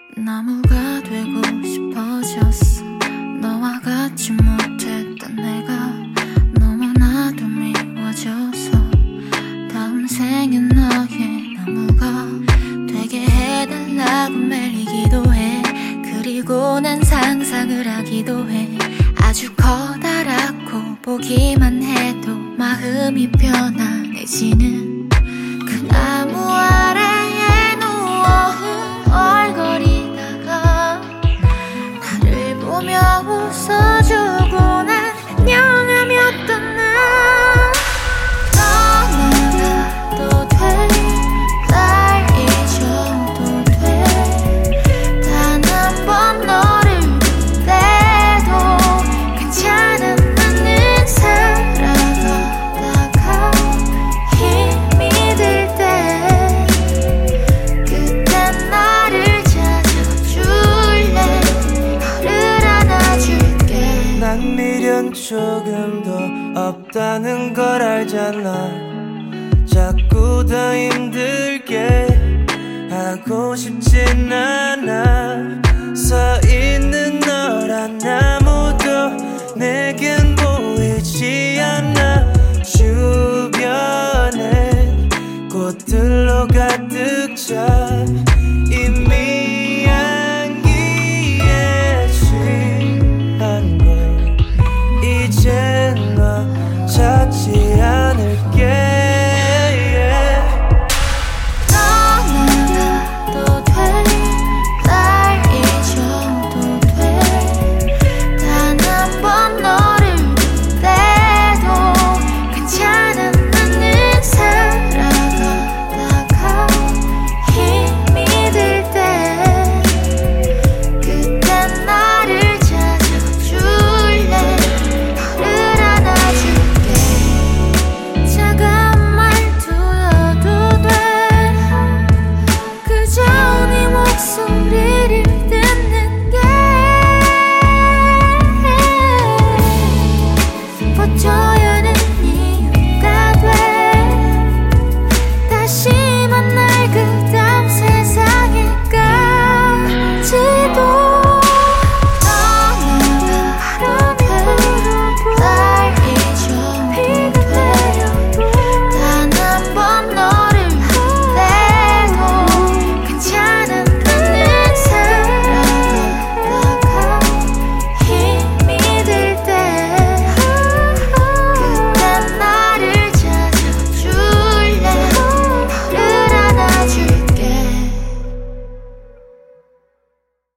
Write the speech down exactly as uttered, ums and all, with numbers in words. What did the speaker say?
나무가 되고 싶어졌어. 너와 같이 못했던 내가 너무나도 미워져서 다음 생엔 너의 나무가 되게 해달라고 매일 기도해. 그리고 난 상상을 하기도 해. 아주 커다랗고 보기만 해도 마음이 편안해지는 그 나무 아래에 누워 얼거리다가 나를 보며 웃어주고 난 안녕하며 떠나. 떠나가도 돼, 날 잊어도 돼. 단 한 번 너를 볼 때도 괜찮은 나는 살아가다가 힘이 들 때 그땐 나를 찾아줄래. 너를 안아줄게. 난 미련 조금 더 없다는 걸 알잖아. 자꾸 더 힘들게 하고 싶진 않아.